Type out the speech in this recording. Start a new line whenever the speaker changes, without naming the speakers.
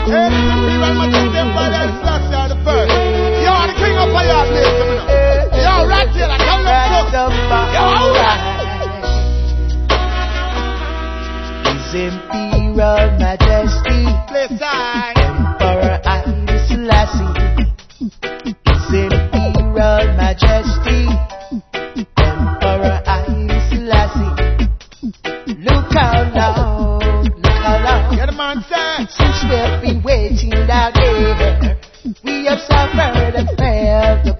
Hey, this is Imperial Majesty Empire Selassie the first. Yo, the king of fire, please, come on. Yo, right here, I tell them so. Yo, alright.
His Imperial Majesty,
Place time.
Emperor Haile Selassie. His Imperial Majesty, Emperor Haile Selassie. Look how long,
Yeah, the man said.
since we've been waiting down there, we have suffered and felt the